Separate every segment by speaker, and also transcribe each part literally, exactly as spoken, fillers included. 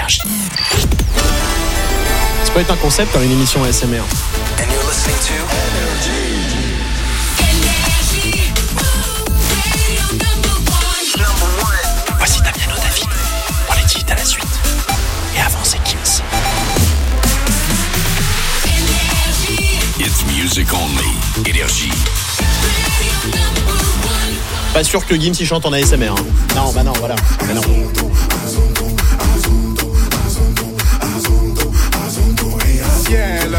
Speaker 1: Énergie. Ça peut être un concept dans une émission A S M R.
Speaker 2: And you're listening to Energy.
Speaker 1: Voici Damiano David. On les dit à la suite. Et avant, c'est Gims.
Speaker 2: It's music only. Énergie.
Speaker 1: Pas sûr que Gims il chante en A S M R. Hein. Non, bah non, voilà. Bah non.
Speaker 3: Ciel,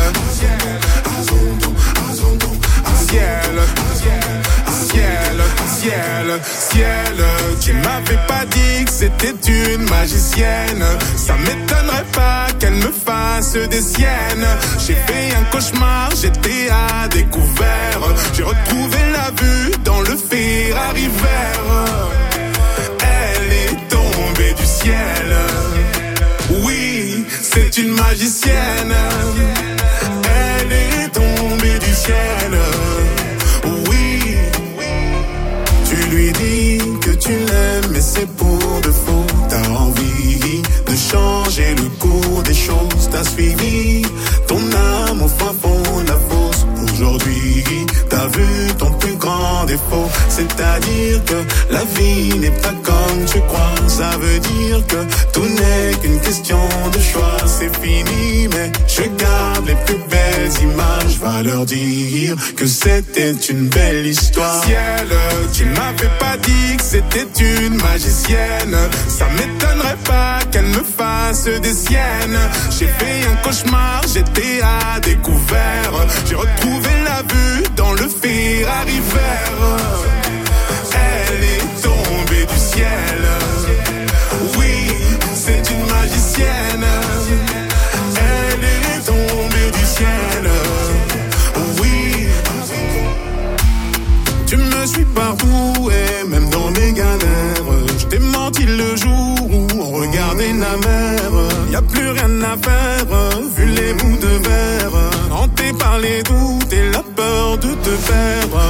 Speaker 3: ciel, ciel, ciel, ciel. Tu m'avais pas dit que c'était une magicienne. Ça m'étonnerait pas qu'elle me fasse des siennes. J'ai fait un cauchemar, j'étais à découvert. J'ai retrouvé la vue dans le Ferrari vert. Elle est tombée du ciel. Oui, c'est une magicienne. Elle est tombée du ciel. Oui, tu lui dis que tu l'aimes, mais c'est pour de faux. T'as envie de changer le cours des choses. T'as suivi ton âme au fin fond de la fosse. Aujourd'hui, t'as vu ton plus grand défaut. C'est-à-dire que la vie n'est pas comme tu crois. Ça veut dire que tout n'est qu'une question de choix. C'est fini, mais je garde les plus belles images. Va leur dire que c'était une belle histoire. Ciel, tu m'avais pas dit que c'était une magicienne. Ça m'étonnerait pas qu'elle me fasse des siennes. J'ai fait un cauchemar, j'étais à découvert. J'ai retrouvé la vue dans le Ferrari vert. Elle est tombée du ciel. Oui, c'est une magicienne. Elle est tombée du ciel. Oui, tu me suis partout et même dans mes galères. Je t'ai menti le jour où on regardait la mer. Y'a plus rien à faire, vu les bouts de verre. Hanté par les doutes et la peur de te perdre.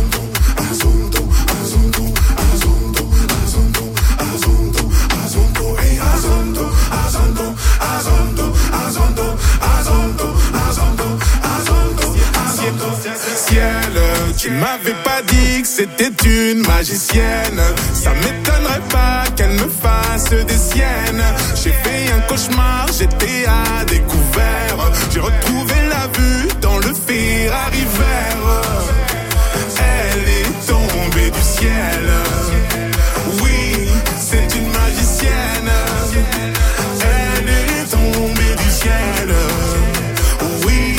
Speaker 3: Ciel, tu m'avais pas dit que c'était une magicienne. Ça m'étonnerait pas qu'elle me fasse des siennes. J'ai fait un cauchemar, j'étais à découvert. J'ai retrouvé la vue dans le Ferrari vert. Elle est tombée du ciel. Oui, c'est une magicienne. Elle est tombée du ciel. Oui.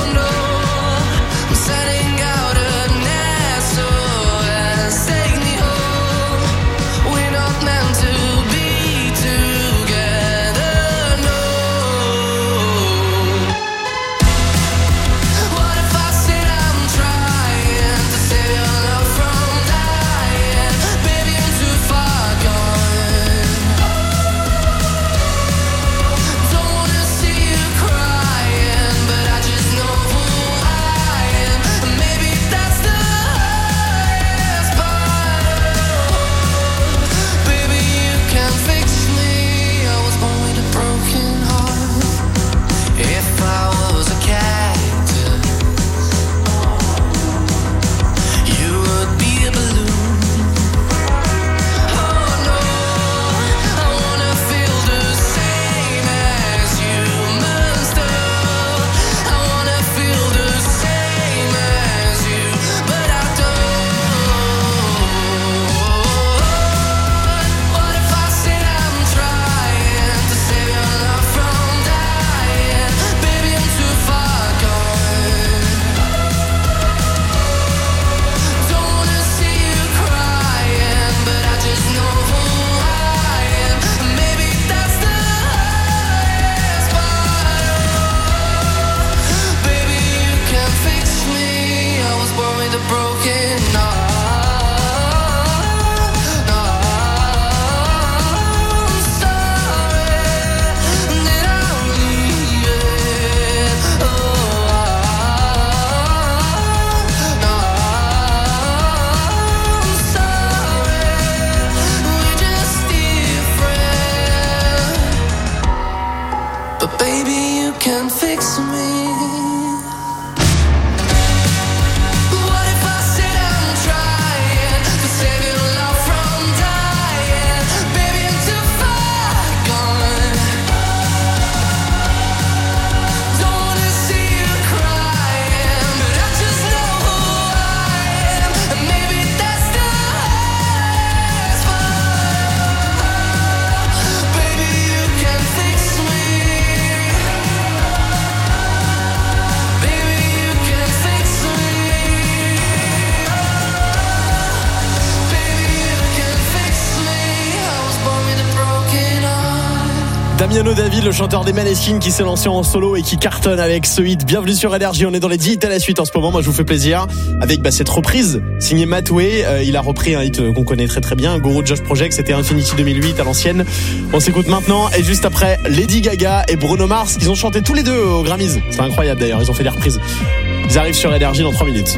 Speaker 4: Setting out a nest, so as take me home. Damiano David, le chanteur des Maneskin qui s'est lancé en solo et qui cartonne avec ce hit. Bienvenue sur N R J, on est dans les dix hits à la suite en ce moment. Moi je vous fais plaisir avec bah, cette reprise signée Matway. Euh, il a repris un hit euh, qu'on connaît très très bien, Guru Josh Project, c'était Infinity deux mille huit à l'ancienne. On s'écoute maintenant et juste après Lady Gaga et Bruno Mars. Ils ont chanté tous les deux aux Grammys. C'est incroyable d'ailleurs, ils ont fait des reprises. Ils arrivent sur N R J dans trois minutes.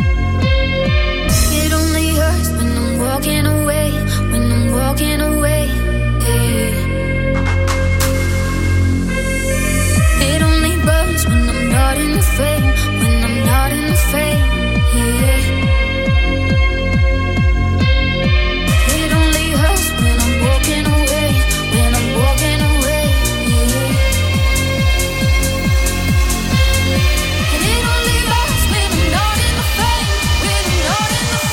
Speaker 5: It only hurts when I'm walking away, when I'm walking away, yeah. It only burns when I'm not in the fame, when I'm not in the fame, yeah. It only hurts when I'm walking away, when I'm walking away, yeah. And it only hurts when I'm not in the fame, when I'm not in the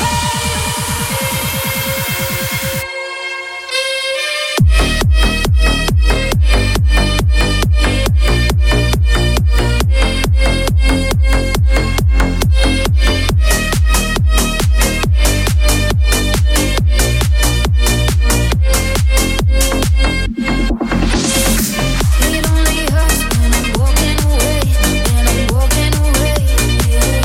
Speaker 5: It only hurts when I'm walking away, when I'm walking away, yeah.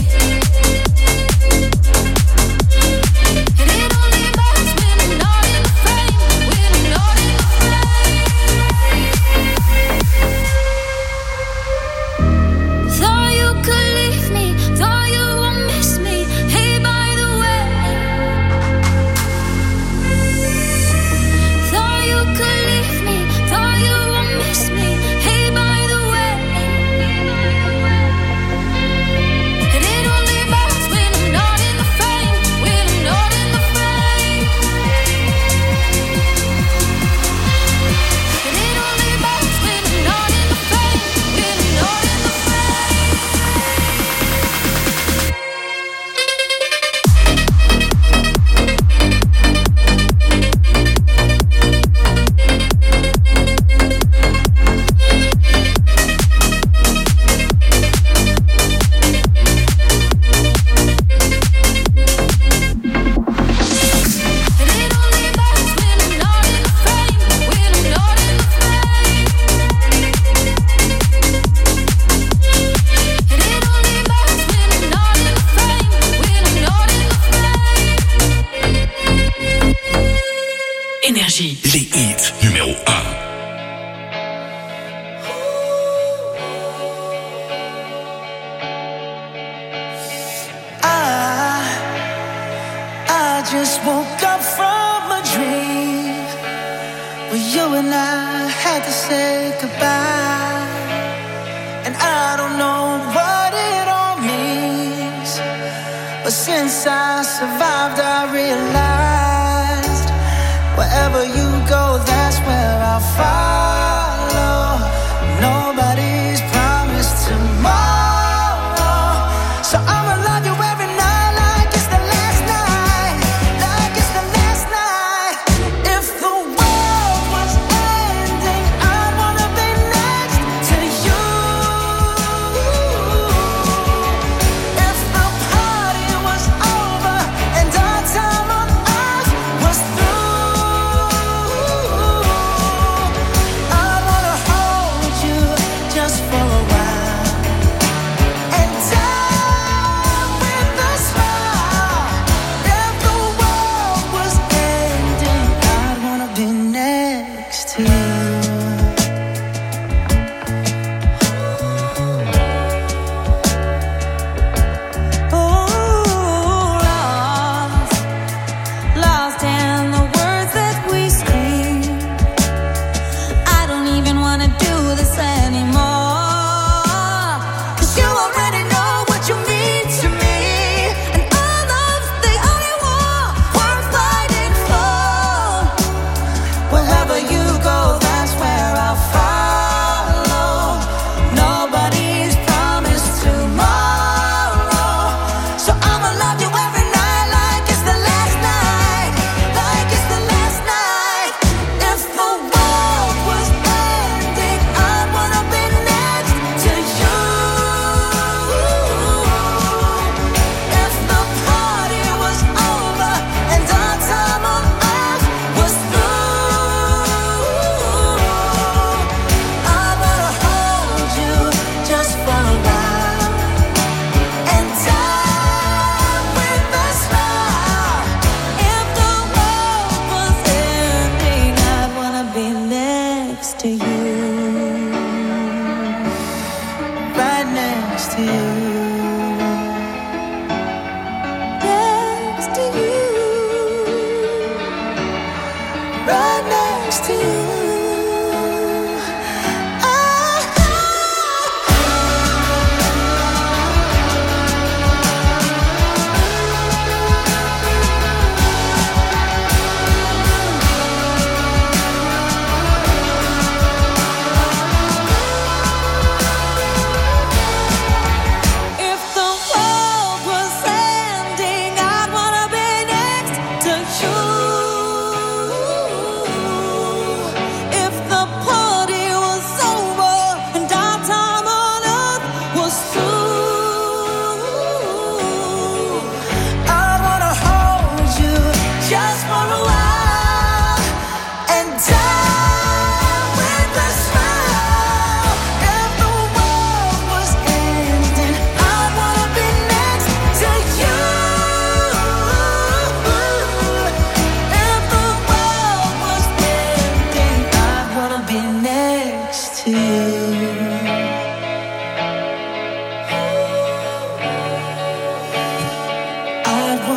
Speaker 5: And it only hurts when I'm not in the frame, when I'm not in the frame. Thought you could leave me, thought you would miss me. Hey, by the way, thought you could leave me, thought you would miss me. Hey, by the way, and it only hurts when I'm not in the frame, when I'm not in the frame. And it only hurts when I'm not in the frame, when I'm not in the frame. And it only hurts when I'm not in the frame, when I'm not in the frame. And it only hurts when I'm not in the frame, when I'm not in the frame.
Speaker 1: Énergie.
Speaker 2: Les hits numéro un.
Speaker 6: I, I just woke up from a dream where you and I had to say goodbye. And I don't know what it all means, but since I survived, I realized wherever you go, that's where I'll follow. Nobody's promised tomorrow, so I'ma love you every night like it's the last night, like it's the last night. If the world was ending, I'd wanna be next to you. If the party was over and our time on earth was through,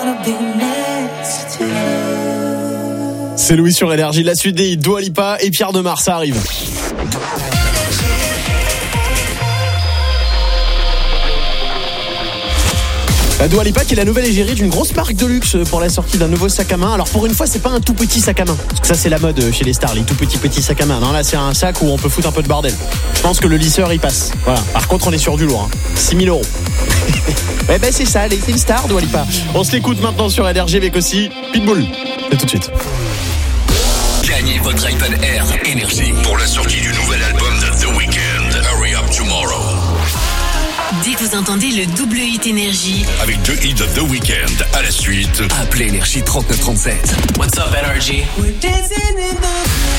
Speaker 6: wanna be next to you.
Speaker 4: C'est Louis sur Énergie, la suite des Dua Lipa et Pierre Demar, ça arrive. La Dua Lipa qui est la nouvelle égérie d'une grosse marque de luxe pour la sortie d'un nouveau sac à main. Alors pour une fois, c'est pas un tout petit sac à main, parce que ça c'est la mode chez les stars, les tout petits petits sacs à main. Non, là c'est un sac où on peut foutre un peu de bordel. Je pense que le lisseur il passe. Voilà. Par contre, on est sur du lourd. Hein. six mille euros. Ouais ben c'est ça, c'est une star Dua Lipa. On se l'écoute maintenant sur Énergie avec aussi Pitbull. Et tout de suite.
Speaker 1: Gagnez votre iPad Air Énergie
Speaker 2: Pour la sortie du nouvel album de The Weeknd, Hurry Up Tomorrow.
Speaker 7: Dès que vous entendez le double hit Énergie,
Speaker 2: Avec deux hits de The Weeknd à la suite.
Speaker 1: appelez Énergie trente-neuf trente-sept. What's up Energy?
Speaker 6: We're dancing in the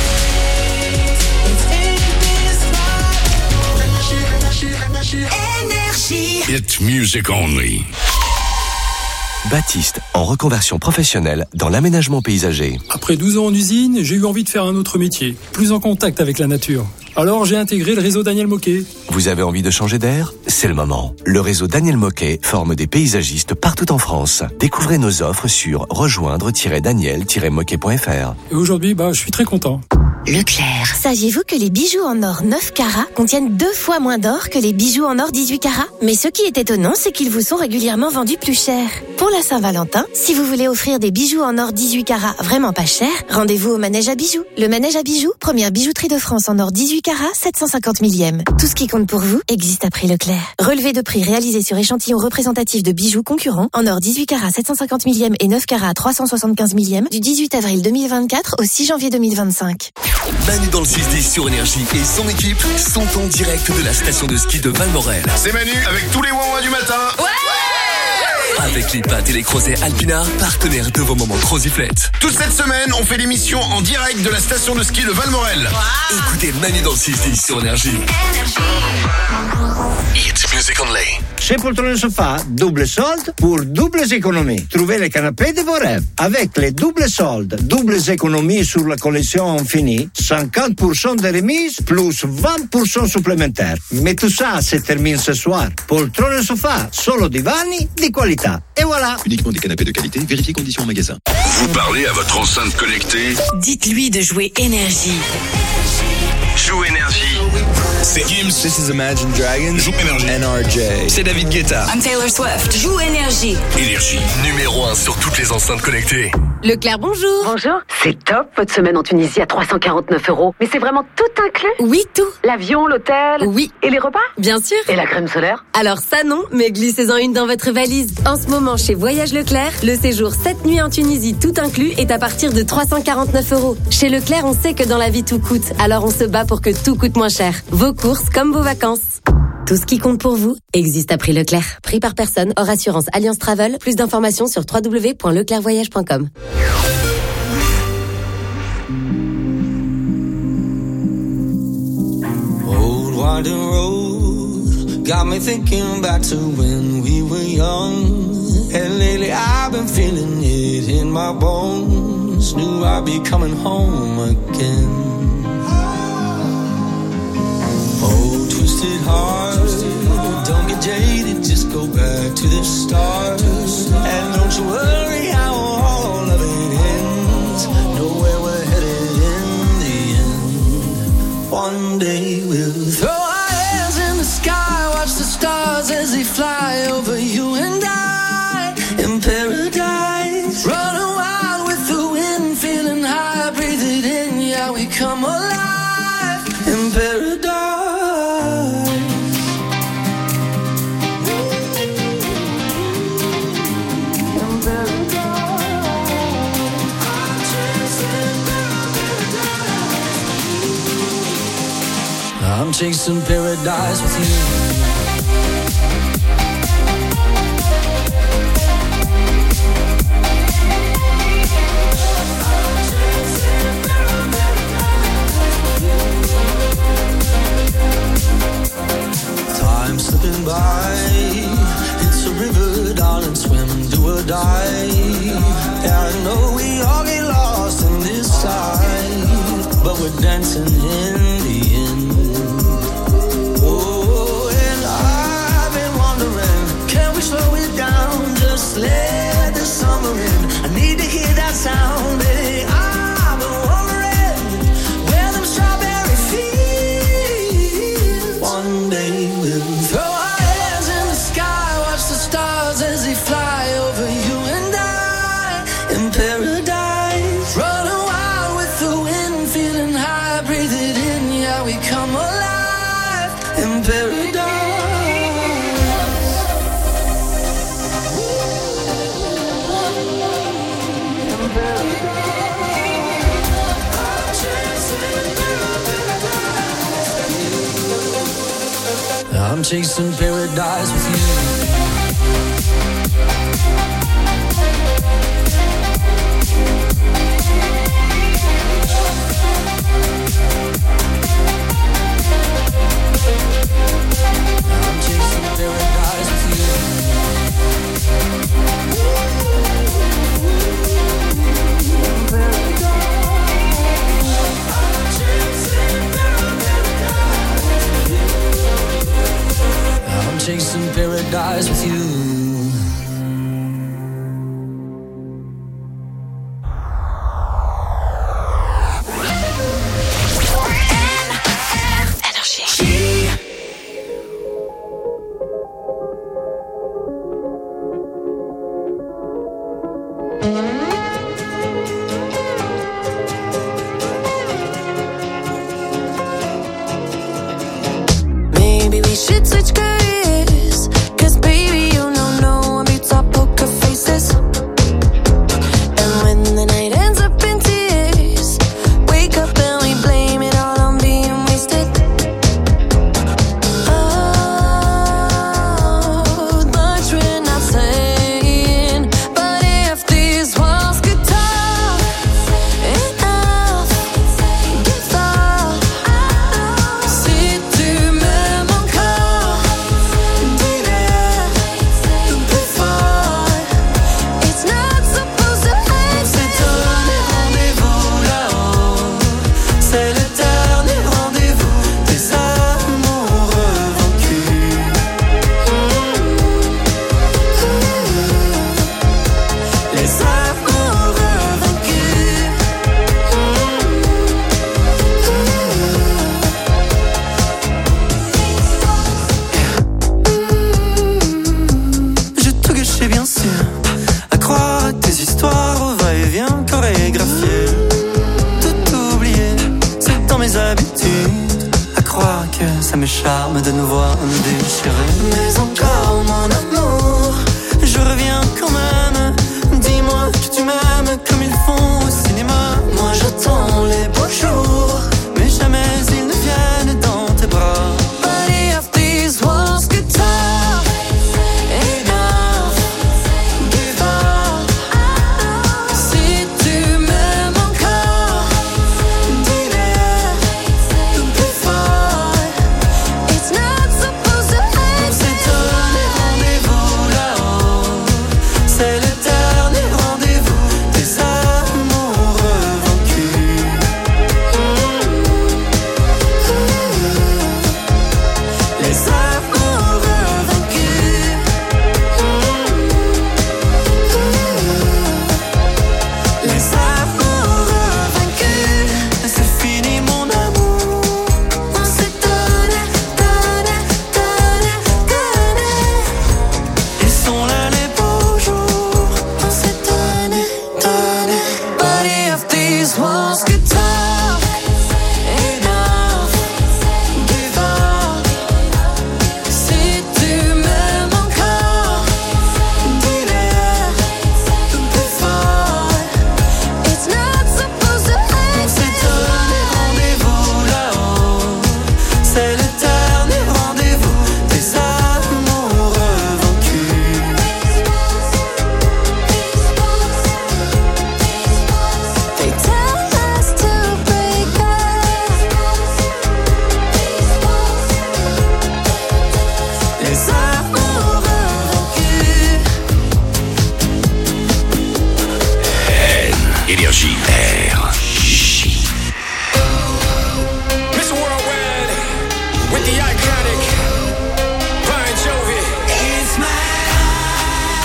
Speaker 6: Énergie.
Speaker 2: Hit music only.
Speaker 8: Baptiste, en reconversion professionnelle dans l'aménagement paysager.
Speaker 9: Après douze ans en usine, j'ai eu envie de faire un autre métier, plus en contact avec la nature. Alors j'ai intégré le réseau Daniel Moquet.
Speaker 8: Vous avez envie de changer d'air ? C'est le moment. Le réseau Daniel Moquet forme des paysagistes partout en France. Découvrez nos offres sur rejoindre tiret daniel tiret moquet point f r.
Speaker 9: Et aujourd'hui, bah, je suis très content.
Speaker 7: Leclerc.
Speaker 10: Saviez-vous que les bijoux en or neuf carats contiennent deux fois moins d'or que les bijoux en or dix-huit carats ? Mais ce qui est étonnant, c'est qu'ils vous sont régulièrement vendus plus cher. Pour la Saint-Valentin, si vous voulez offrir des bijoux en or dix-huit carats vraiment pas chers, rendez-vous au Manège à bijoux. Le Manège à bijoux, première bijouterie de France en or dix-huit carats, sept cent cinquante millième. Tout ce qui compte pour vous existe à prix Leclerc. Relevé de prix réalisé sur échantillon représentatif de bijoux concurrents en or dix-huit carats, sept cent cinquante millième et neuf carats, trois cent soixante-quinze millième du dix-huit avril deux mille vingt-quatre au six janvier deux mille vingt-cinq.
Speaker 1: Manu dans le six dix sur Énergie et son équipe sont en direct de la station de ski de Valmorel.
Speaker 2: C'est Manu avec tous les ouin du matin.
Speaker 1: Avec les pâtes et les crozets Alpina, partenaires de vos moments Croziflette.
Speaker 2: Toute cette semaine, on fait l'émission en direct de la station de ski de Valmorel.
Speaker 1: Écoutez Manu dans le six dix sur Énergie. Hit music only.
Speaker 11: Chez Poltrone Sofa, double solde pour doubles économies. Trouvez le canapé de vos rêves. Avec les doubles soldes, doubles économies sur la collection Infini, cinquante pour cent de remise plus vingt pour cent supplémentaires. Mais tout ça se termine ce soir. Poltrone Sofa, solo divani di qualità. Et voilà.
Speaker 12: Uniquement des canapés de qualité, vérifiez conditions en magasin.
Speaker 2: Vous parlez à votre enceinte connectée.
Speaker 7: Dites-lui de jouer Énergie.
Speaker 1: Joue Énergie.
Speaker 12: C'est Gims. This is Imagine Dragons.
Speaker 2: Joue Énergie.
Speaker 12: N R J. C'est David Guetta.
Speaker 7: I'm Taylor Swift. Joue Énergie.
Speaker 2: Énergie.
Speaker 1: Numéro un sur toutes les enceintes connectées.
Speaker 10: Leclerc, bonjour.
Speaker 13: Bonjour, c'est top votre semaine en Tunisie à trois cent quarante-neuf euros. Mais c'est vraiment tout inclus?
Speaker 10: Oui, tout.
Speaker 13: L'avion, l'hôtel?
Speaker 10: Oui.
Speaker 13: Et les repas?
Speaker 10: Bien sûr.
Speaker 13: Et la crème solaire?
Speaker 10: Alors ça non, mais glissez-en une dans votre valise. En ce moment, chez Voyage Leclerc, le séjour sept nuits en Tunisie tout inclus est à partir de trois cent quarante-neuf euros. Chez Leclerc, on sait que dans la vie tout coûte, alors on se bat pour que tout coûte moins cher. Vos courses comme vos vacances. Tout ce qui compte pour vous existe à prix Leclerc. Prix par personne, hors assurance Alliance Travel. Plus d'informations sur w w w point leclerc voyage point com.
Speaker 6: Old winding road got me thinking back to when we were young. And lately I've been feeling it in my bones. Knew I'd be coming home again. Oh, twisted heart, don't get jaded, just go back to the start. And don't you worry how all of it ends. Know where we're headed in the end. One day we'll throw our hands in the sky, watch the stars as they fly over you and I. In paradise, running wild with the wind, feeling high, breathe it in, yeah, we come alive. In paradise. I'm chasing paradise with you. Time slipping by, it's a river, darling, swim, do or die. Yeah, I know we all get lost in this life, but we're dancing in the end. Oh, and I've been wondering, can we slow it down? down, just let the summer in. I need to hear that sound, hey, I'm wondering where them strawberry fields. One day we'll throw our hands in the sky, watch the stars as they fly over you and I in paradise. Running wild with the wind, feeling high, breathe it in, yeah, we come alive in paradise. I'm chasing paradise with you. I'm chasing paradise with you. I'm chasing paradise with you.
Speaker 5: Maybe we should switch careers, 'cause baby you know no one beats our poker faces. And when the night ends up in tears, wake up and we blame it all on being wasted. Oh, much we're not saying, but if these walls could talk, enough, give up. Si tu m'aimes encore, dis-le plus fort. It's not supposed to end.
Speaker 6: C'est donner rendez-vous là-haut. C'est le dernier rendez-vous des amoureux vaincus. Les amoureux vaincus. J'ai tout gâché bien sûr, à croire à tes histoires au va-et-vient chorégraphié. Tout oublié, c'est dans mes habitudes, à croire que ça me charme de nous voir nous déchirer. Mais encore mon amour, je reviens quand même. Dis-moi que tu m'aimes comme ils font au cinéma. Moi j'attends les beaux jours, mais jamais ils ne viennent dans tes bras.
Speaker 5: But if these walls could talk, enough, give up. Si tu m'aimes encore, dis-le plus fort. It's not supposed to end.
Speaker 6: C'est donner rendez-vous là-haut. C'est le dernier rendez-vous des amoureux vaincus. Les amoureux vaincus. Les amoureux vaincus. C'est fini mon amour.
Speaker 5: On s'est donné, donné, donné, donné.
Speaker 6: Ils sont là les beaux jours.
Speaker 5: On s'est donné, donné. But if these walls could talk, enough, give up. Si tu m'aimes encore, dis-le plus fort. It's not supposed to end.
Speaker 6: C'est donner rendez-vous là-haut. C'est le dernier rendez-vous des amoureux vaincus.
Speaker 5: They tell us to break up.
Speaker 6: Les amoureux vaincus.
Speaker 2: Énergie.
Speaker 3: Miss Worldwide with the iconic Bon Jovi.
Speaker 6: It's my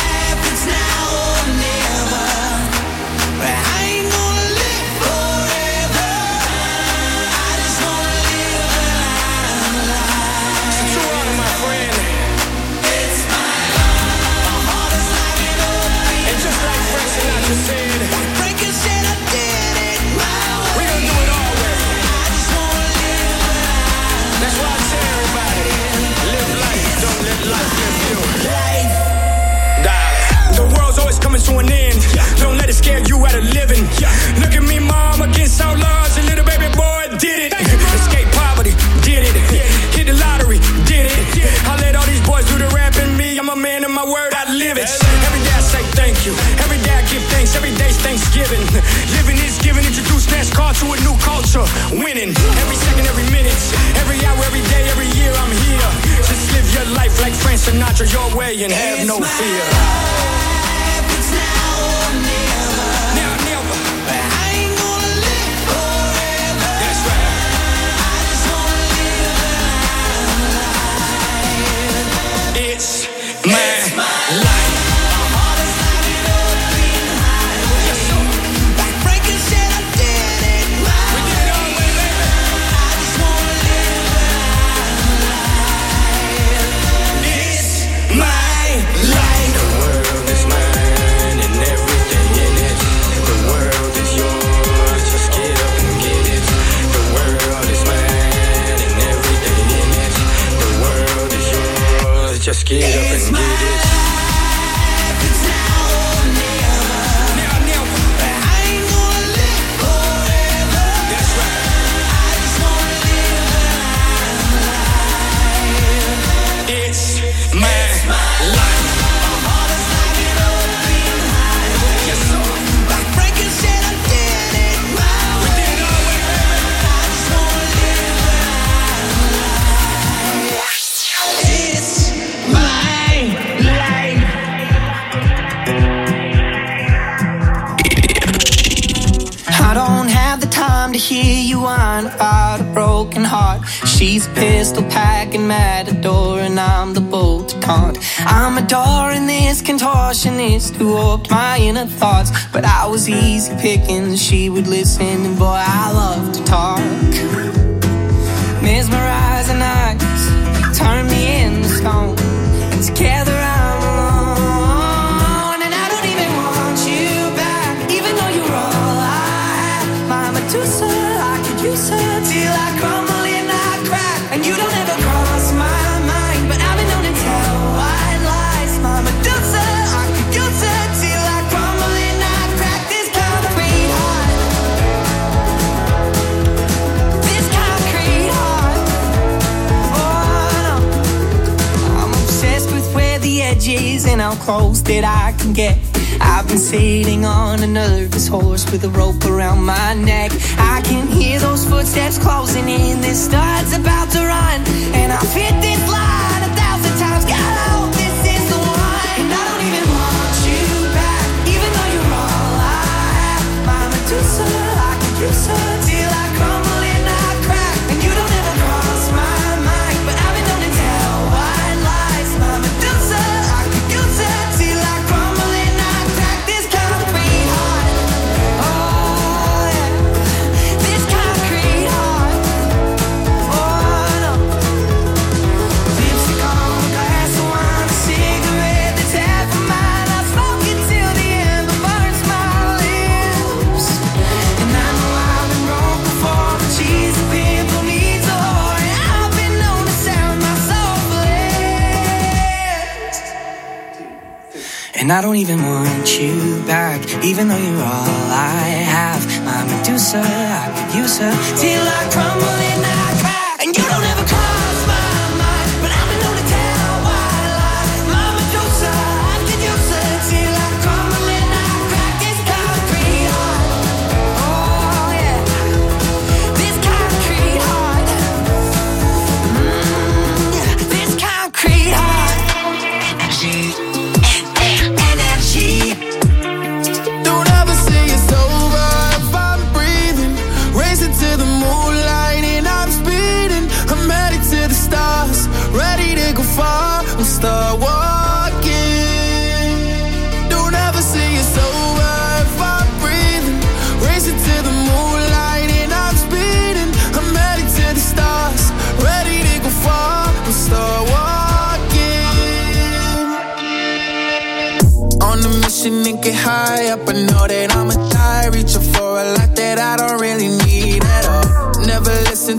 Speaker 6: said, Frankie said I did it my way. We gon' do it all way. I just wanna live life. That's why I tell everybody, live life, don't let life live you. Life. Die. The world's always coming to an end. Don't let it scare you out of living. Look at me, mom, against all odds. A little baby boy did it. Escape poverty, did it. Hit the lottery, did it. I let all these boys do the rap and me. I'm a man of my word, I live it. Every day I say thank you. Every day I give thanks. Every day's Thanksgiving. Living is giving. Introduce NASCAR to a new culture. Winning. Every second, every minute. Every hour, every day, every year I'm here. Just live your life like Frank Sinatra your way and have no fear. It's now or never. Now, never. But I ain't gonna live forever. That's right. I just wanna live life. It's my, it's my life. My heart is like an open highway. Yes, sir. Like Frankie said, I did it my way. We did it all way, baby. I just wanna live life. It's my life. The world is mine and everything in it. The world is yours, just get up and get it. The world is mine and everything in it. The world is yours, just get up and get it. It's now or never. Now, never. But I ain't gonna live forever. That's right. I just wanna live life. It's my life. My heart is like an open highway. Yes, sir. Like Frankie said, I did it my way. We did it all way, baby. I just wanna live life. It's my life. I don't have the time to hear you whine about a broken heart. She's a pistol packing matador and I'm the bolt to taunt. I'm adoring this contortionist who warped my inner thoughts. But I was easy picking, she would listen, and boy, I love to talk. Mesmerizing eyes, turn me into stone, and together I'm alone. And I don't even want you back, even though you're all I have. My Medusa, I could use her till I crumble and I crack. And you don't ever cross my mind, but I've been known to tell white lies. My Medusa, I could use her till I crumble and I crack. This concrete heart, this concrete heart. Oh no, I'm obsessed with where the edge is and how close that I can get. I've been sitting on a nervous horse with a rope around my neck. I can hear those footsteps closing in. This star's about to run, and I've hit this line a thousand times. God, I hope this is the one. And I don't even want you back, even though you're all I have. My Medusa, I could use her till I crumble and I crack. And you don't ever cross my mind, but I've been known to tell white lies. My Medusa, I could use her till I crumble and I crack. This concrete heart, oh yeah, this concrete heart, oh no. Lipstick on a glass of wine, a cigarette that's half of mine. I smoke it till the ember burns my lips. And I know I've been wrong before, but she's a pimple needs a whore, and I've been known to sound my soul bliss. And I don't even want you back, even though you're all I have. My Medusa, I could use her till I crumble and I crack. And you don't ever cross my mind, but I've been known to tell white lies. My Medusa, I could use her till I crumble and I crack. This concrete heart, oh yeah, this concrete heart, mm, yeah, this concrete heart. Energy.
Speaker 3: Don't ever say it's over if I'm breathing. Racing to the moonlight in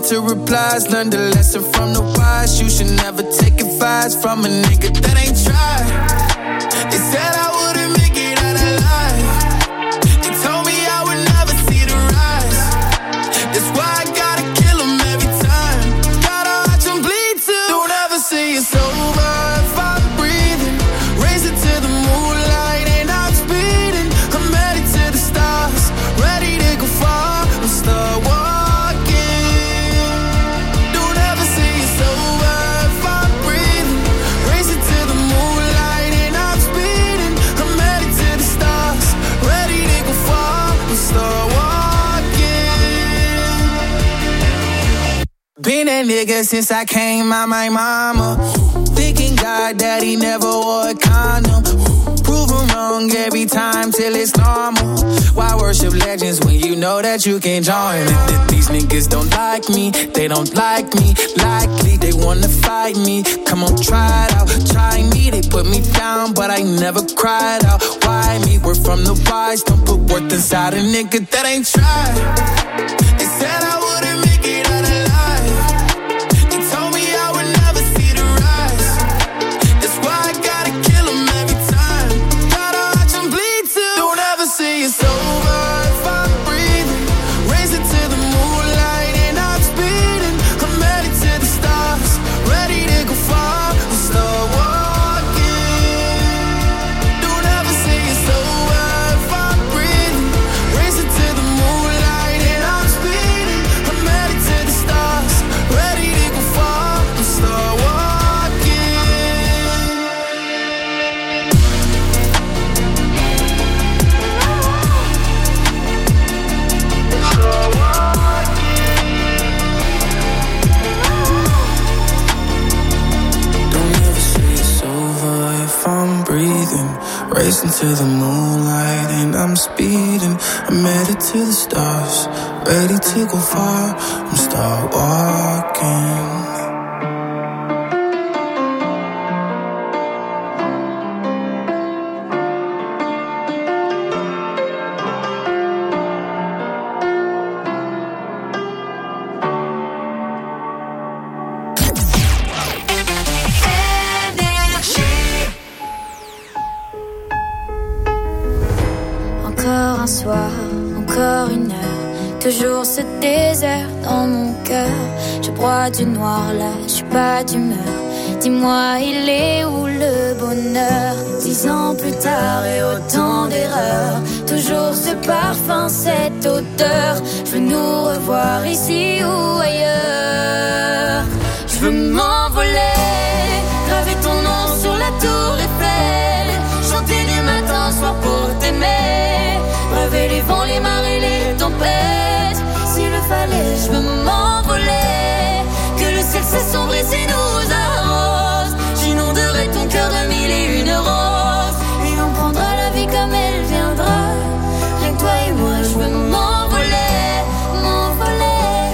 Speaker 14: to replies. Learned a lesson from the wise. You should never take advice from a nigga that ain't tried. They said I wouldn't make it out alive. They told me I would never see the rise. That's why I gotta kill them every time. Gotta watch them bleed too. Don't ever say it's over if I'm breathing. Raise it to the moonlight and I'm speeding. I'm headed to the stars, ready to go far. I'm start walking. Don't ever say it's over if I'm breathing. Raise it to the moonlight and I'm speeding. I'm headed to the stars, ready to go far. I'm start walking. Been that nigga since I came out my mama. Thinking God that he never wore a condom. Prove him wrong every time till it's normal. Why worship legends when you know that you can join it? These niggas don't like me, they don't like me. Likely they wanna fight me. Come on, try it out, try me. They put me down, but I never cried out. Why me? We're from the wise. Don't put worth inside a nigga that ain't tried. They said I wouldn't make it out alive. They told me I would never see the rise. That's why I gotta kill them every time. Gotta watch them bleed too. Don't ever say it's over if I'm breathing. Raise it to the moonlight and I'm speeding. I'm headed to the stars, ready to go far. I'm start walking. Don't ever say it's over if I'm breathing. Raise it to the moonlight and I'm speeding. I'm headed to the stars, ready to go far. I'm start walking. Don't ever say it's over if I'm breathing. Racing to the moonlight and I'm speeding. I'm headed to the stars, ready to go far. I'm start walking.
Speaker 15: Encore un soir, encore une heure, toujours ce désert dans mon cœur. Je broie du noir là, je suis pas d'humeur. Dis-moi, il est où le bonheur? Dix ans plus tard et autant d'erreurs, toujours ce parfum, cette odeur. Je veux nous revoir ici ou ailleurs. Je veux m'envoler, graver ton nom sur la tour Eiffel, chanter du matin au soir pour t'aimer, braver les vents, les marées, les tempêtes. S'il le fallait, je veux m'envoler, que le ciel s'assombrisse et nous arrose. J'inonderai ton cœur de mille et une roses, et on prendra la vie comme elle viendra. Rien que toi et moi, je veux m'envoler, m'envoler,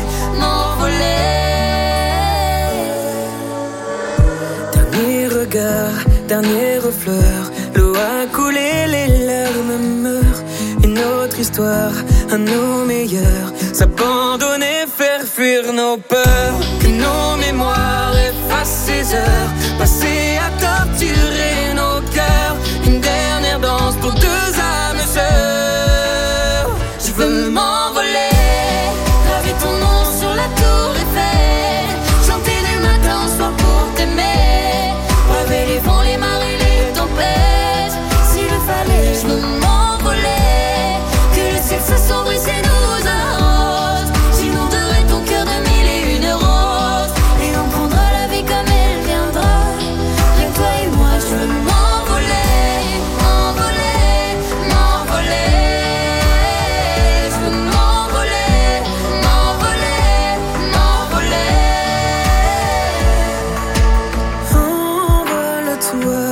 Speaker 15: m'envoler.
Speaker 16: Dernier regard, dernière fleur, l'eau a coulé, les larmes meurent. Une autre histoire, à nos meilleurs, s'abandonner, faire fuir nos peurs. Que nos mémoires effacent ces heures passées à torturer nos cœurs. Une dernière danse pour deux âmes sœurs. Je veux m'envoler, graver ton nom sur la tour Eiffel, chanter du matin au soir pour t'aimer, braver les vents, les marées, les tempêtes. S'il le fallait, je veux m'envoler, que le ciel s'assombrisse et nous arrose. J'inonderai ton cœur de mille et une roses, et on prendra la vie comme elle viendra. Rien que toi et moi, je veux m'envoler, m'envoler, m'envoler. Je veux m'envoler, m'envoler, m'envoler. Envole-toi,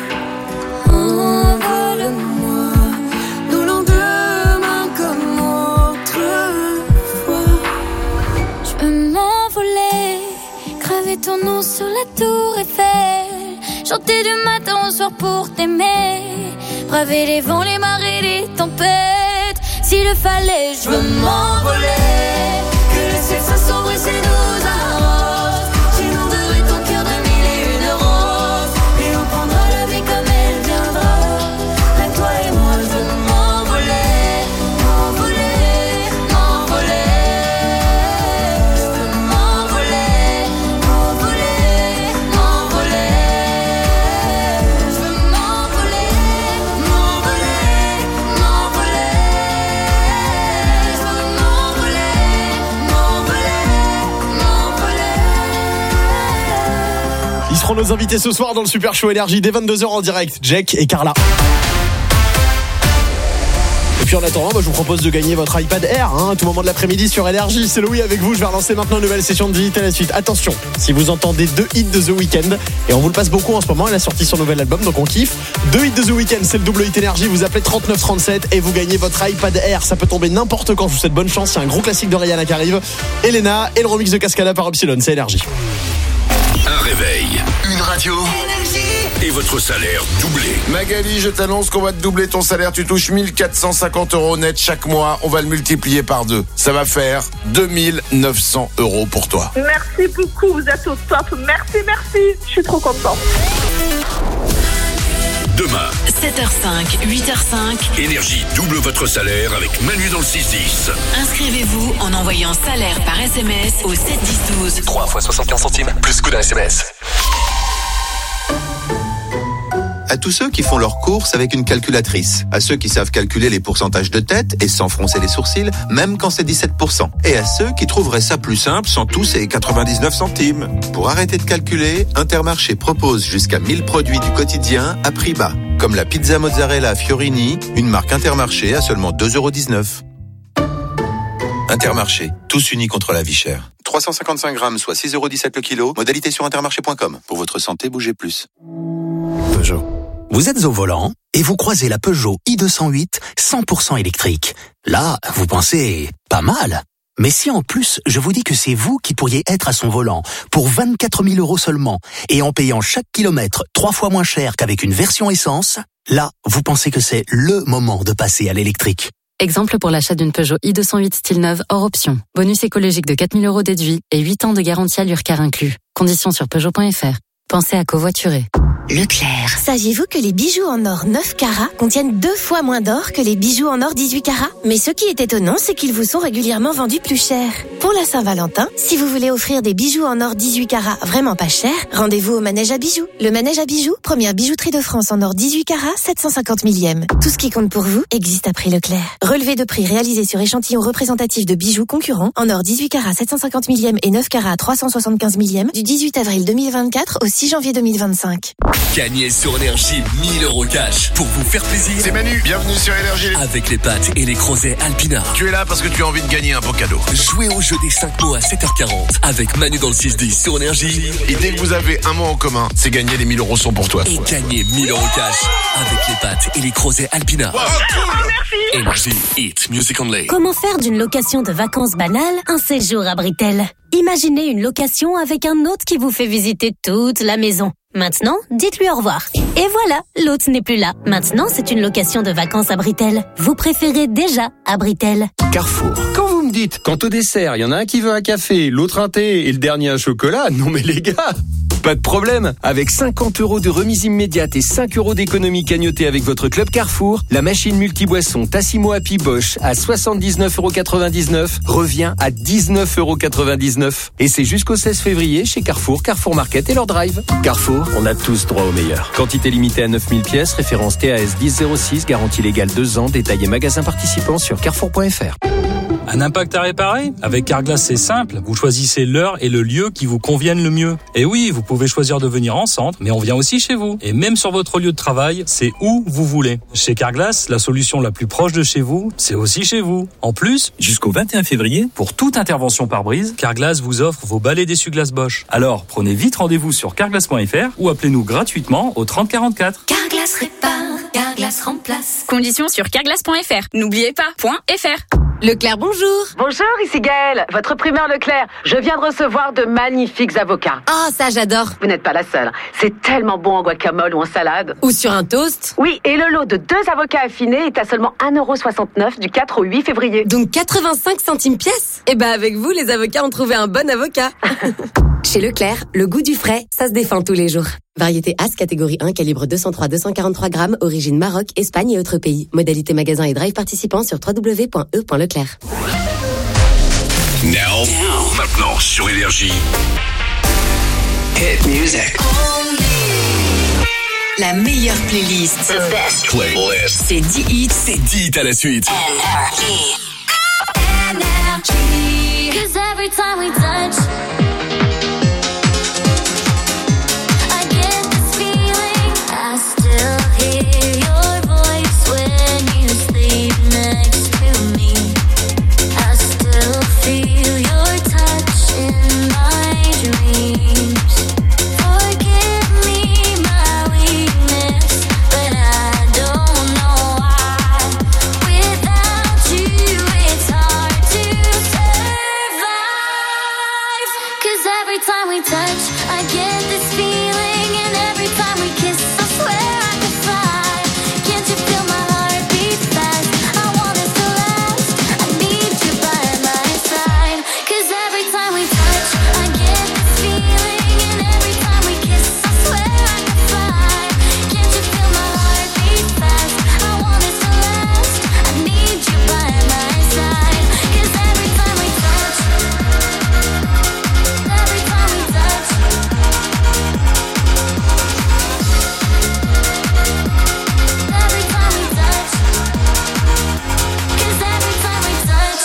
Speaker 16: envole-moi, nos lendemains comme autrefois.
Speaker 15: Je veux m'envoler, graver ton nom sur la tour Eiffel, chanter du matin au soir pour t'aimer, braver les vents, les marées, les tempêtes. S'il le fallait, je veux m'envoler, que le ciel
Speaker 5: ça s'ouvre et c'est nous arrose. Chez nous devrait ton cœur de mille et une roses. Et on prendra la vie comme elle viendra. Là toi et moi je veux m'envoler, m'envoler, m'envoler. Je veux m'envoler, m'envoler, m'envoler. Je veux m'envoler, m'envoler, m'envoler. Je veux m'envoler, m'envoler, m'envoler.
Speaker 4: Ils seront nos invités ce soir dans le Super Show Énergie dès vingt-deux heures en direct. Jack et Carla. Et puis en attendant, moi, je vous propose de gagner votre iPad Air hein, à tout moment de l'après-midi sur Énergie. C'est Louis avec vous. Je vais relancer maintenant une nouvelle session de Digital à la suite. Attention, si vous entendez deux hits de The Weeknd, et on vous le passe beaucoup en ce moment, il a sorti son nouvel album, donc on kiffe. Deux hits de The Weeknd, c'est le double hit Énergie. Vous appelez trente-neuf trente-sept et vous gagnez votre iPad Air. Ça peut tomber n'importe quand. Je vous souhaite bonne chance. C'est un gros classique de Rihanna qui arrive. Elena et le remix de Cascada par Epsilon. C'est Énergie.
Speaker 2: Un réveil, une radio et votre salaire doublé. Magali, je t'annonce qu'on va te doubler ton salaire. Tu touches mille quatre cent cinquante euros net chaque mois. On va le multiplier par deux. Ça va faire deux mille neuf cents euros pour toi.
Speaker 17: Merci beaucoup, vous êtes au top. Merci, merci. Je suis trop contente.
Speaker 2: Demain,
Speaker 7: sept heures cinq, huit heures cinq.
Speaker 2: Énergie double votre salaire avec Manu dans le six dix.
Speaker 7: Inscrivez-vous en envoyant salaire par S M S au sept dix douze.
Speaker 1: trois fois soixante-quinze centimes, plus coup d'un S M S.
Speaker 12: À tous ceux qui font leurs courses avec une calculatrice, à ceux qui savent calculer les pourcentages de tête et sans froncer les sourcils, même quand c'est dix-sept pour cent, et à ceux qui trouveraient ça plus simple sans tous ces quatre-vingt-dix-neuf centimes. Pour arrêter de calculer, Intermarché propose jusqu'à mille produits du quotidien à prix bas, comme la pizza mozzarella Fiorini, une marque Intermarché à seulement deux euros dix-neuf. Intermarché, tous unis contre la vie chère. trois cent cinquante-cinq grammes, soit six euros dix-sept le kilo. Modalité sur intermarché point com. Pour votre santé, bougez plus.
Speaker 18: Peugeot. Vous êtes au volant et vous croisez la Peugeot i deux cent huit cent pour cent électrique. Là, vous pensez pas mal. Mais si en plus, je vous dis que c'est vous qui pourriez être à son volant pour vingt-quatre mille euros seulement et en payant chaque kilomètre trois fois moins cher qu'avec une version essence, là, vous pensez que c'est le moment de passer à l'électrique.
Speaker 19: Exemple pour l'achat d'une Peugeot i deux cent huit style neuve hors option. Bonus écologique de quatre mille euros déduit et huit ans de garantie à l'Urcar inclus. Conditions sur Peugeot point F R. Pensez à covoiturer.
Speaker 10: Leclerc. Saviez-vous que les bijoux en or neuf carats contiennent deux fois moins d'or que les bijoux en or dix-huit carats? Mais ce qui est étonnant, c'est qu'ils vous sont régulièrement vendus plus cher. Pour la Saint-Valentin, si vous voulez offrir des bijoux en or dix-huit carats vraiment pas chers, rendez-vous au Manège à bijoux. Le Manège à bijoux, première bijouterie de France en or dix-huit carats, sept cent cinquante millième. Tout ce qui compte pour vous existe à prix Leclerc. Relevé de prix réalisé sur échantillon représentatif de bijoux concurrents en or dix-huit carats, sept cent cinquante millième et neuf carats, trois cent soixante-quinze millième du dix-huit avril deux mille vingt-quatre au six janvier deux mille vingt-cinq.
Speaker 1: Gagnez sur Énergie mille euros cash pour vous faire plaisir.
Speaker 2: C'est Manu, bienvenue sur Énergie.
Speaker 1: Avec les pâtes et les crozets Alpina.
Speaker 2: Tu es là parce que tu as envie de gagner un beau cadeau.
Speaker 1: Jouez au jeu des cinq mots à sept heures quarante avec Manu dans le six dix sur Énergie.
Speaker 2: Et dès que vous avez un mot en commun, c'est gagner les mille euros sont pour toi.
Speaker 1: Et gagner mille euros cash avec les pâtes et les crozets Alpina.
Speaker 17: Wow, cool.
Speaker 1: Énergie, Hit Music Only.
Speaker 20: Comment faire d'une location de vacances banale un séjour à Britel? Imaginez une location avec un hôte qui vous fait visiter toute la maison. Maintenant, dites-lui au revoir. Et voilà, l'hôte n'est plus là. Maintenant, c'est une location de vacances à Britel. Vous préférez déjà à Britel.
Speaker 21: Carrefour. Quand vous me dites, quant au dessert, il y en a un qui veut un café, l'autre un thé et le dernier un chocolat, non mais les gars, pas de problème. Avec cinquante euros de remise immédiate et cinq euros d'économie cagnotée avec votre club Carrefour, la machine multiboisson Tassimo Happy Bosch à soixante-dix-neuf euros quatre-vingt-dix-neuf revient à dix-neuf euros quatre-vingt-dix-neuf. Et c'est jusqu'au seize février chez Carrefour, Carrefour Market et leur drive. Carrefour, on a tous droit au meilleur. Quantité limitée à neuf mille pièces, référence T A S dix zéro six, garantie légale deux ans, détaillé magasin participant sur carrefour point F R.
Speaker 9: Un impact à réparer? Avec Carglass, c'est simple. Vous choisissez l'heure et le lieu qui vous conviennent le mieux. Et oui, vous pouvez choisir de venir en centre, mais on vient aussi chez vous. Et même sur votre lieu de travail, c'est où vous voulez. Chez Carglass, la solution la plus proche de chez vous, c'est aussi chez vous. En plus, jusqu'au vingt et un février, pour toute intervention par brise, Carglass vous offre vos balais d'essuie-glace Bosch. Alors, prenez vite rendez-vous sur carglass point F R ou appelez-nous gratuitement au trente quarante-quatre.
Speaker 20: Carglass répare, Carglass remplace.
Speaker 22: Conditions sur carglass point F R. N'oubliez pas, .fr.
Speaker 8: Leclerc, bonjour.
Speaker 13: Bonjour, ici Gaëlle, votre primeur Leclerc. Je viens de recevoir de magnifiques avocats.
Speaker 8: Ah, ça j'adore.
Speaker 13: Vous n'êtes pas la seule. C'est tellement bon en guacamole ou en salade.
Speaker 8: Ou sur un toast.
Speaker 13: Oui, et le lot de deux avocats affinés est à seulement un euro soixante-neuf du quatre au huit février.
Speaker 8: Donc quatre-vingt-cinq centimes pièce. Eh ben avec vous, les avocats ont trouvé un bon avocat. Chez Leclerc, le goût du frais, ça se défend tous les jours. Variété As, catégorie un, calibre deux cent trois à deux cent quarante-trois grammes, origine Maroc, Espagne et autres pays. Modalité magasin et drive participants sur w w w point e point leclerc.
Speaker 1: Now, Now. Maintenant sur Énergie. Hit music.
Speaker 7: La meilleure playlist.
Speaker 1: The best playlist.
Speaker 7: C'est dix hits.
Speaker 1: C'est dix hits à la suite.
Speaker 15: Energy. Energy. 'Cause every time we touch, I get this feeling. I still hear your voice when you sleep next to me. I still feel your touch in my dreams. Forgive me my weakness, but I don't know why. Without you, it's hard to survive. 'Cause every time we touch, I get this feeling, and every time we kiss, I swear I could fly. Can't you feel my heart beat fast? I want it to last. I need you by my side. 'Cause every time we touch, I get this feeling, and every time we kiss, I swear I could fly. Can't you feel my heart beat fast? I want it to last. I need you by my side. 'Cause every time we touch, every time we touch, every time we touch, 'cause every time we touch,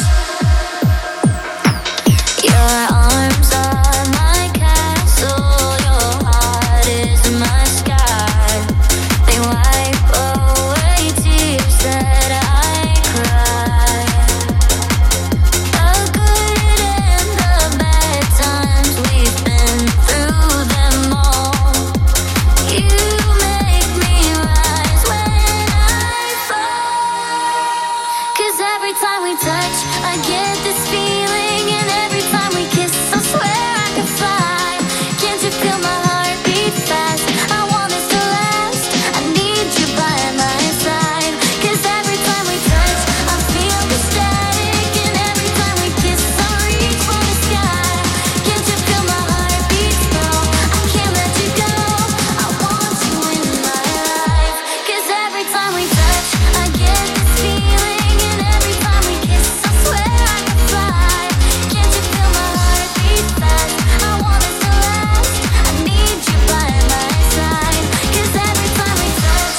Speaker 15: your arms are my castle, your heart is my sky. They wipe away tears that I cry. The good and the bad times, we've been through them all. You make me rise when I fall. 'Cause every time we touch, I get this feeling, and every time we kiss, I swear I could fly. Can't you feel my heart beat fast? I want it to last. I need you by my side. 'Cause every time we touch, I feel the static, and every time we kiss, I reach for the sky. Can't you feel my heart beat slow? I can't let you go. I want you in my life. 'Cause every time we touch, I get this feeling, and every time we kiss, I swear I could fly. Can't you feel my heart beat fast? I want it to last. I need you by my side. 'Cause every time we touch,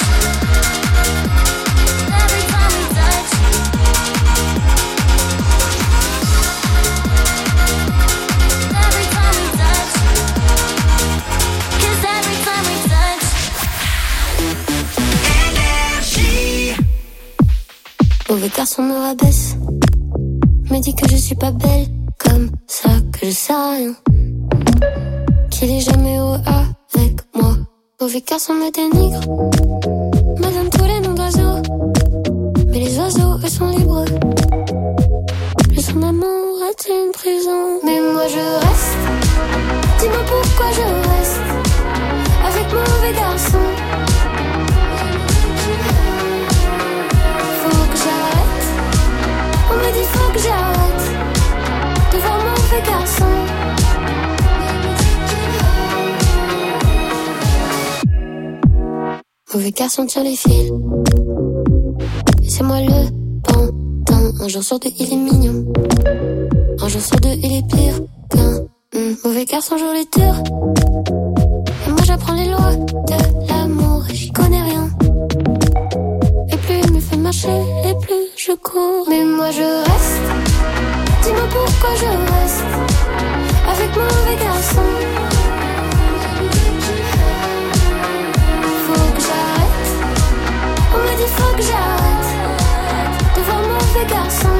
Speaker 15: every time we touch, every time we touch, 'cause every time we touch. Énergie. Mauvais garçon me rabaisse, me dit que je suis pas belle, comme ça que je sais rien, qu'il est jamais heureux avec moi. Mauvais garçon me dénigre, me donne tous les noms d'oiseaux, mais les oiseaux eux sont libres. Plus son amour est une prison, mais moi je reste. Dis-moi pourquoi je reste avec mon mauvais garçon. Faut que j'arrête. On me dit faut que j'arrête de voir mon mauvais garçon. Mauvais garçon tire les fils, et c'est moi le pantin. Un jour sur deux il est mignon, un jour sur deux il est pire qu'un mm. Mauvais garçon joue les tours, et moi j'apprends les lois de l'amour et j'y connais rien. Et plus il me fait marcher, et plus je cours. Mais moi je reste. Dis-moi pourquoi je reste avec mon mauvais garçon. Faut que j'arrête. On me dit faut que j'arrête de voir mon mauvais garçon.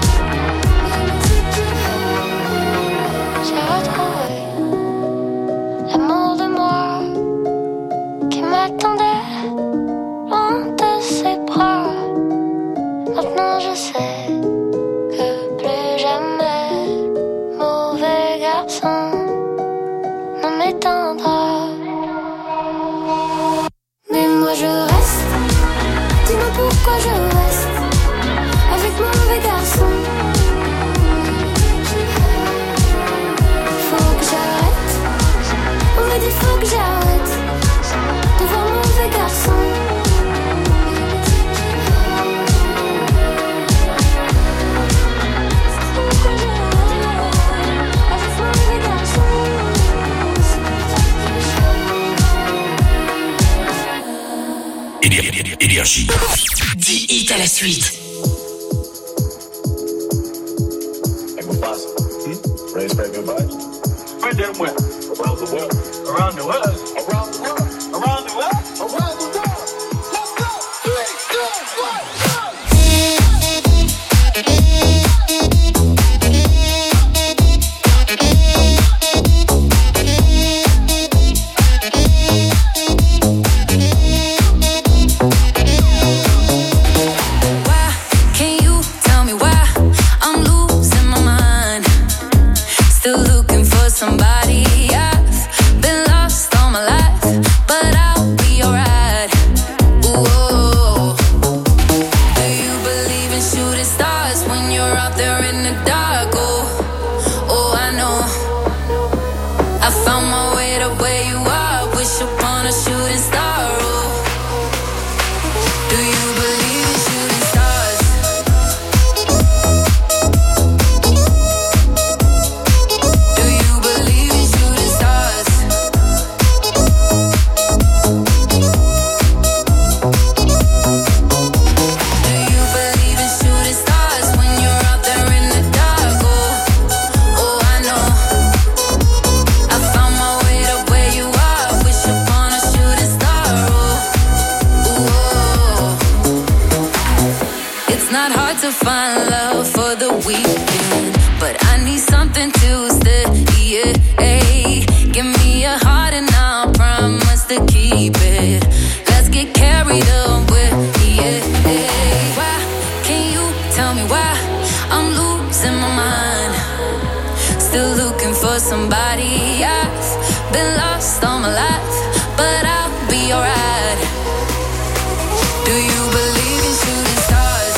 Speaker 15: J'ai retrouvé l'amour de moi qui m'attendait loin de ses bras. Maintenant je sais
Speaker 1: Énergie.
Speaker 7: dix hits à la suite.
Speaker 3: Ready to spread good vibes? Where them went? Around the world. Around the world. Around the world. Around the world. Around the world. Let's go. Three, two, one,
Speaker 15: somebody. I've been lost all my life, but I'll be alright. Ooh, do you believe in shooting stars when you're out there in the dark? Oh, oh, I know. I found my way to where you are. Wish upon a shooting star. Oh, do you believe in shooting stars? Do you believe in shooting stars? Do you believe in shooting stars when you're out there in the dark? Oh, oh, I know. I found my way to where you are. Wish upon a shooting star. Oh, ooh. It's not hard to find love for the weekend, but I need something to stay. Yeah, hey. Give me a heart and I'll promise to keep it. Let's get carried away. Yeah, hey. Why can you tell me why I'm losing my mind? Still looking for somebody. I've been lost all my life, but I'll be alright. Do you believe in shooting stars?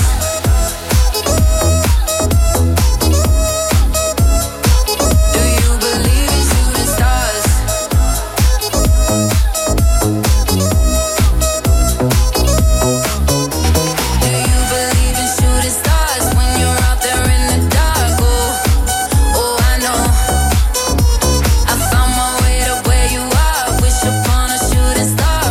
Speaker 15: Do you believe in shooting stars? Do you believe in shooting stars when you're out there in the dark? Oh, oh, I know. I found my way to where you are. Wish upon a shooting star.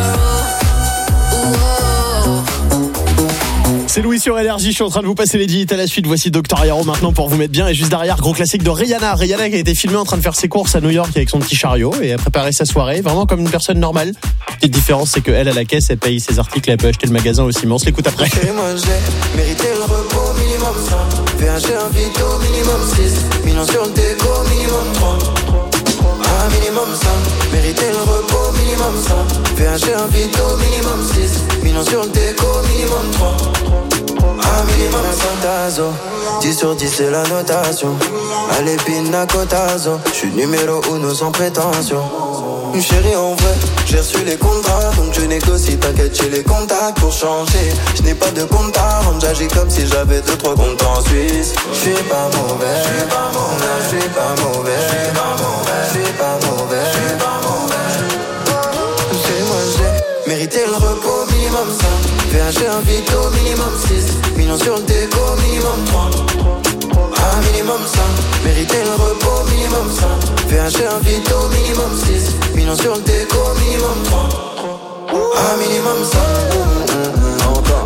Speaker 15: Oh, oh.
Speaker 4: C'est Louis sur Énergie, je suis en train de vous passer les dix hits à la suite. Voici Doctor Hero maintenant pour vous mettre bien. Et juste derrière, gros classique de Rihanna. Rihanna qui a été filmée en train de faire ses courses à New York avec son petit chariot et a préparé sa soirée, vraiment comme une personne normale. Petite différence, c'est qu'elle, à la caisse, elle paye ses articles, elle peut acheter le magasin aussi. Mais on se l'écoute après.
Speaker 11: Et moi j'ai mérité le repos minimum cinq. V H G un vito minimum six. Millions sur le déco minimum trois. Ah minimum cinq. Mérité le repos minimum cinq. V H G un vito minimum six. Millions sur le déco minimum trois. Ah minimum cinq. Tazo dix sur dix c'est la notation. Allez pina cotazo. J'suis numéro uno sans prétention. Chérie en vrai, j'ai reçu les contrats. Donc je négocie, t'inquiète j'ai les contacts pour changer. Je n'ai pas de compte à rendre, j'agis comme si j'avais deux trois comptes en Suisse. Je suis pas mauvais, je suis pas mauvais, je suis pas mauvais, je suis pas mauvais, je suis pas mauvais, je suis pas mauvais. Chez moi j'ai mérité le repos minimum cinq. V H G un vito minimum six. Millions sur le déco minimum trois. Ah minimum cinq. Mérité le repos minimum cinq. V H G un vito minimum six. Millions sur le déco minimum trois. Ah minimum cinq. Encore.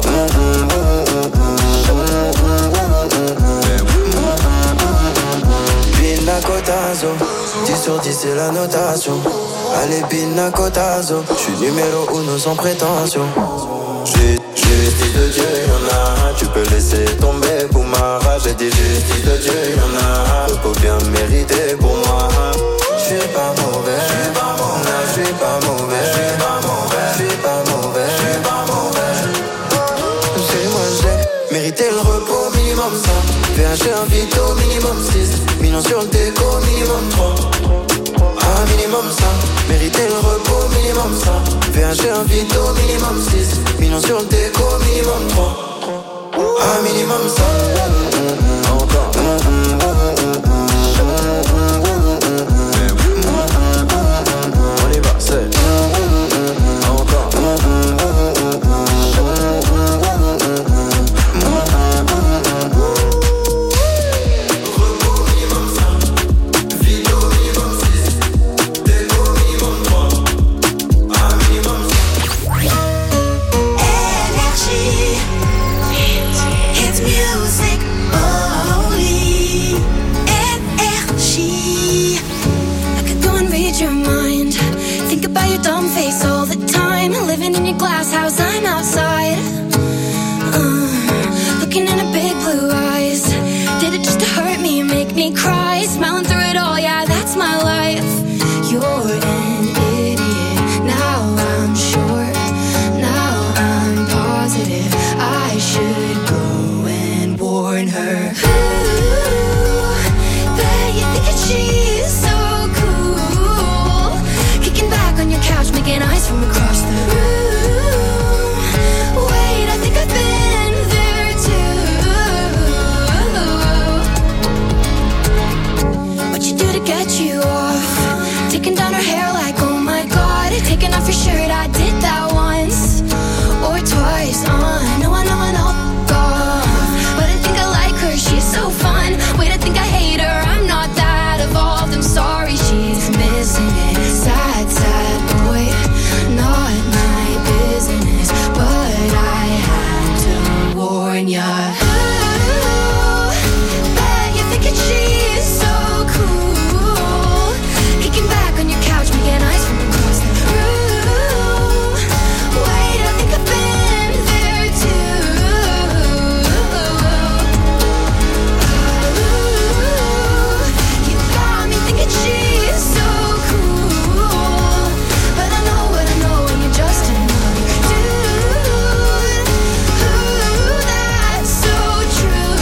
Speaker 11: Pina cotazo. dix sur dix c'est la notation. Allez pina cotazo. J'suis numéro uno sans prétention. J'ai justice de Dieu, y'en a un, tu peux laisser tomber pour ma rage. J'ai dit justice de Dieu, y'en a un, faut bien mériter pour moi. J'suis pas mauvais, j'suis pas mauvais, j'suis pas mauvais, j'suis pas mauvais, j'suis pas mauvais, j'suis pas mauvais. Chez moi j'ai mérité le repos minimum cinq. V H G un vito minimum six. Millions sur le déco minimum trois. Ah minimum cinq. Mérité le repos minimum cinq. V H G un vito minimum six. Millions sur le déco minimum trois. Ah minimum cinq. Encore. On y va, c'est encore. Repos minimum cinq. Vito minimum six. Déco minimum trois. Ah minimum cinq.
Speaker 5: Énergie.
Speaker 15: it just to hurt me, make me cry. Smiling through it all, yeah, that's my life. You're an idiot, now I'm sure. Now I'm positive I should go and warn her. Ooh, bet you think that she's so cool. Kicking back on your couch, making eyes from across the room. Wait, I think I've been there too. What you do to get you off? Taking down her hair like, oh my god. Taking off your shirt, I did that once or twice. Uh, I know, I know, I know, God. But I think I like her, she's so fun. Wait, I think I hate her, I'm not that evolved. I'm sorry, she's missing it. Sad, sad boy, not my business. But I had to warn ya. Ooh, bet you're thinking she's so cool. Kicking back on your couch, making eyes from across the room. Wait, I think I've been there too. Ooh, you got me thinking she's so cool. But I know what I know, and you're just another dude. Ooh, that's so true.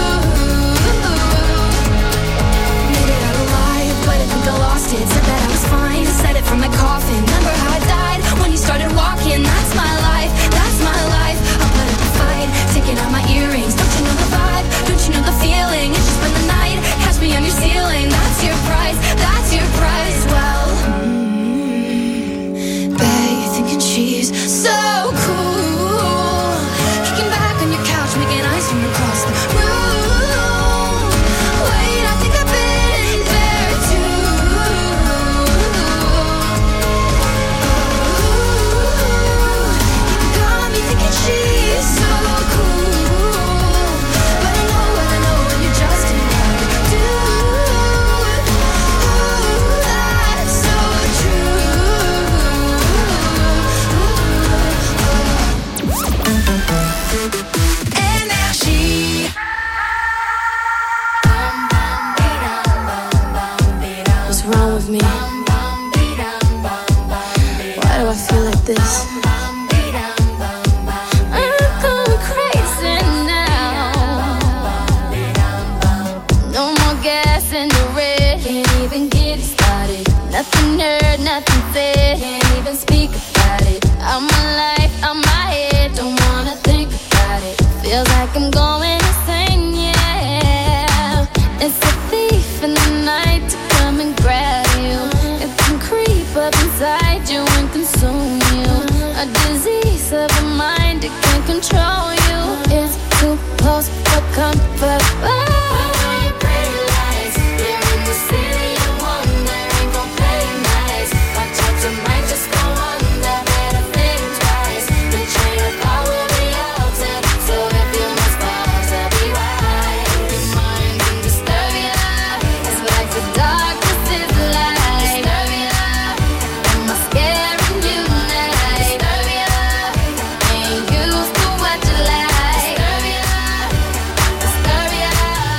Speaker 15: Made it out alive, but I think I lost it. Said that I was fine, said it from my coffin. Remember how I died when you started walking? That's my life, that's my life. I'll put up a fight, taking out my earrings. Don't you know the vibe? Don't you know the feeling? It's just spend the night, catch me on your ceiling. That's your price, that's your price. Well, mm, bet you're thinking she's so cool. Kicking back on your couch, making eyes from across the room. Wait, I think I've been there too. You got me thinking she's so cool. But I know what I know, and you're just another dude. Ooh, that's so true. Énergie. What's wrong with me? Why do I feel like this? I'm going crazy now. No more gas in the red. Can't even get it started. Nothing heard, nothing said. Can't even speak about it. I'm my life, I'm my head. Don't wanna think about it. Feels like I'm going insane, yeah. It's a thief in the night to come and grab you. It can creep up inside you and consume you. A disease of the mind, it can control you. It's too close for comfort. Ain't used to what you like.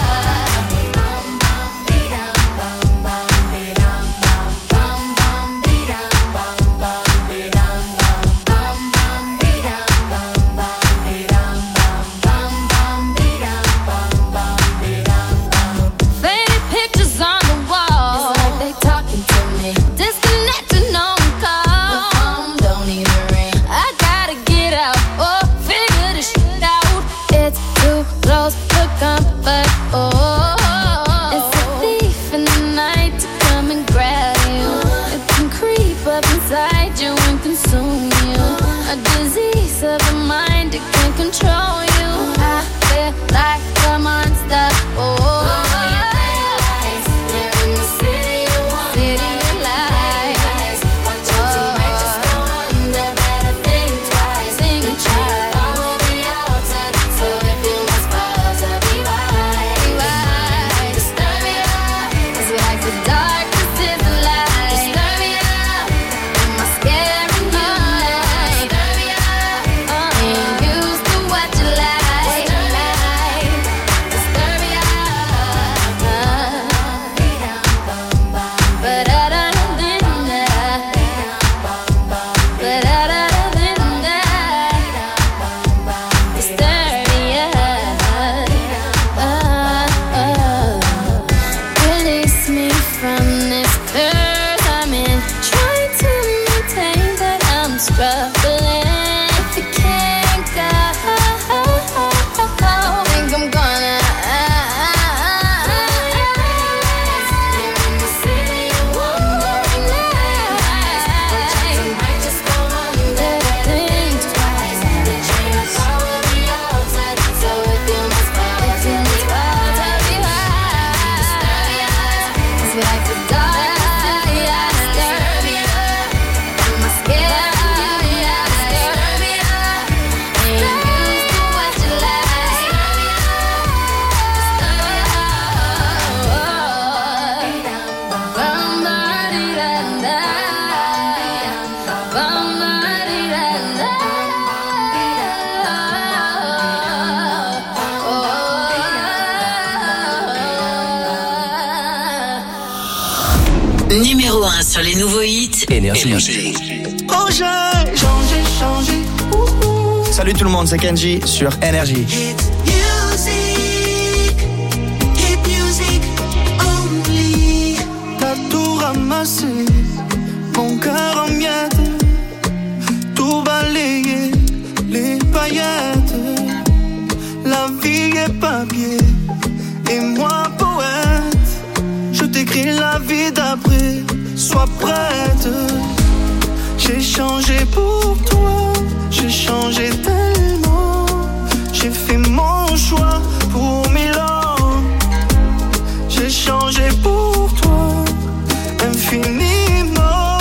Speaker 7: Numéro un sur les nouveaux hits.
Speaker 1: Énergie.
Speaker 6: Oh, j'ai changé, changé. Ouh, ouh.
Speaker 22: Salut tout le monde, c'est Kenji sur Énergie.
Speaker 6: Hit music, hit music only. T'as tout ramassé, mon cœur en miettes, tout balayé, les paillettes. La vie est papier, et moi poète. Je t'écris la vie d'après, sois prête. J'ai changé pour toi, j'ai changé tellement. J'ai fait mon choix pour Milan. J'ai changé pour toi, infiniment.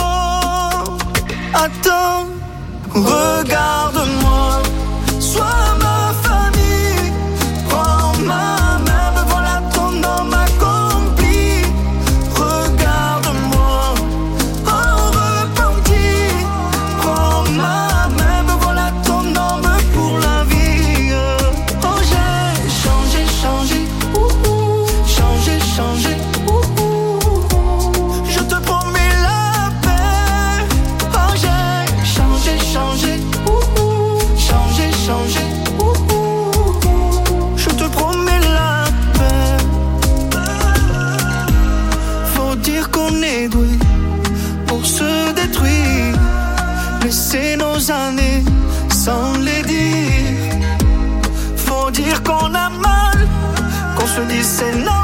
Speaker 6: Attends, regarde-moi, sois ma famille. Prends ma main, me voilà ton homme accompli. Regarde-moi, en repenti. Prends ma main, me voilà ton homme pour la vie. Oh, j'ai changé, changé, ouh, ouh. Changé, changé, ouh, ouh. Je te promets la paix. Oh, j'ai changé, changé, ouh, ouh. Changé, changé, ouh, ouh. Je te promets la paix. Faut dire qu'on est doué pour se détruire. Laisser nos années sans les dire. Faut dire qu'on a mal, qu'on se dit c'est normal.